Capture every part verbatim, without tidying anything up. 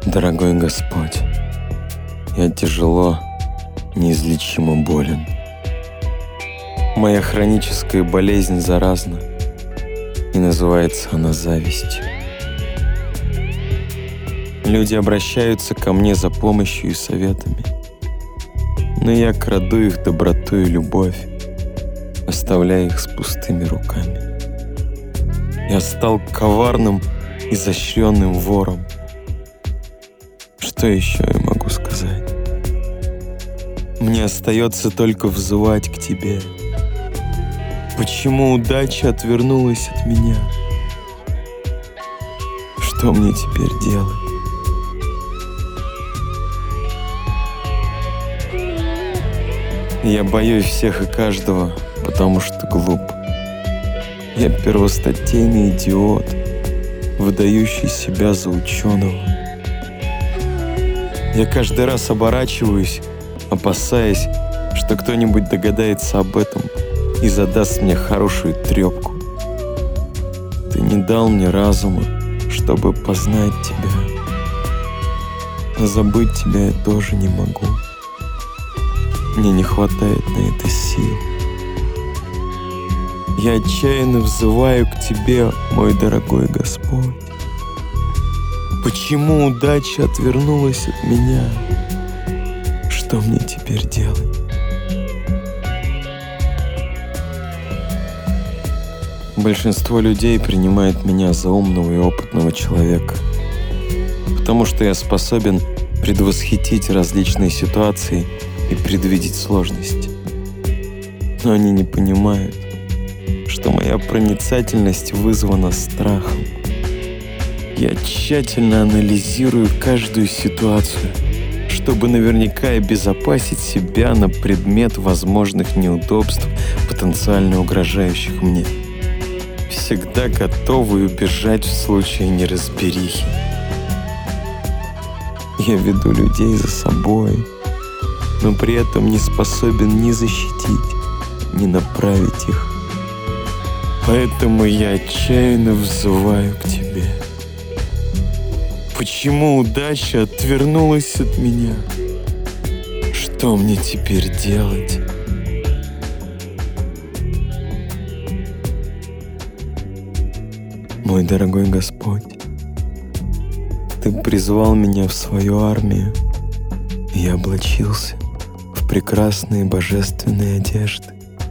Дорогой Господь, я тяжело, неизлечимо болен. Моя хроническая болезнь заразна, и называется она завистью. Люди обращаются ко мне за помощью и советами, но я краду их доброту и любовь, оставляя их с пустыми руками. Я стал коварным, изощренным вором. Что еще я могу сказать? Мне остается только взывать к Тебе. Почему удача отвернулась от меня? Что мне теперь делать? Я боюсь всех и каждого, потому что глуп. Я первостатейный идиот, выдающий себя за ученого. Я каждый раз оборачиваюсь, опасаясь, что кто-нибудь догадается об этом и задаст мне хорошую трепку. Ты не дал мне разума, чтобы познать Тебя. Но забыть Тебя я тоже не могу. Мне не хватает на это сил. Я отчаянно взываю к Тебе, мой дорогой Господь. Почему удача отвернулась от меня? Что мне теперь делать? Большинство людей принимает меня за умного и опытного человека, потому что я способен предвосхитить различные ситуации и предвидеть сложности. Но они не понимают, что моя проницательность вызвана страхом. Я тщательно анализирую каждую ситуацию, чтобы наверняка обезопасить себя на предмет возможных неудобств, потенциально угрожающих мне. Всегда готовый убежать в случае неразберихи. Я веду людей за собой, но при этом не способен ни защитить, ни направить их. Поэтому я отчаянно взываю к Тебе. Почему удача отвернулась от меня? Что мне теперь делать? Мой дорогой Господь, Ты призвал меня в свою армию, и я облачился в прекрасные божественные одежды.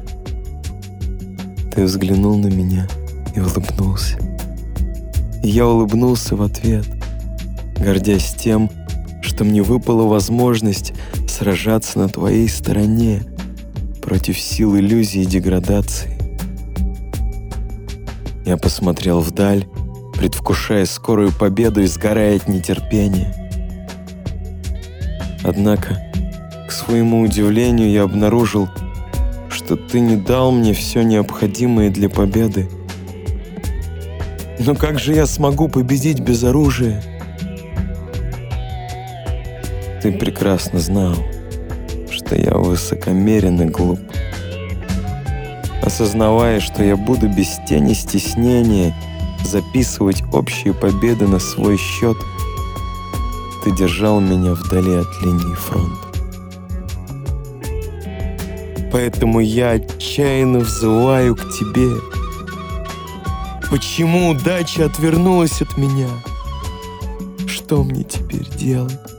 Ты взглянул на меня и улыбнулся. И я улыбнулся в ответ, гордясь тем, что мне выпала возможность сражаться на Твоей стороне против сил иллюзий и деградации. Я посмотрел вдаль, предвкушая скорую победу и сгорая от нетерпения. Однако, к своему удивлению, я обнаружил, что Ты не дал мне все необходимое для победы. Но как же я смогу победить без оружия? Ты прекрасно знал, что я высокомерен и глуп. Осознавая, что я буду без тени стеснения записывать общие победы на свой счет, Ты держал меня вдали от линии фронта. Поэтому я отчаянно взываю к Тебе. Почему удача отвернулась от меня? Что мне теперь делать?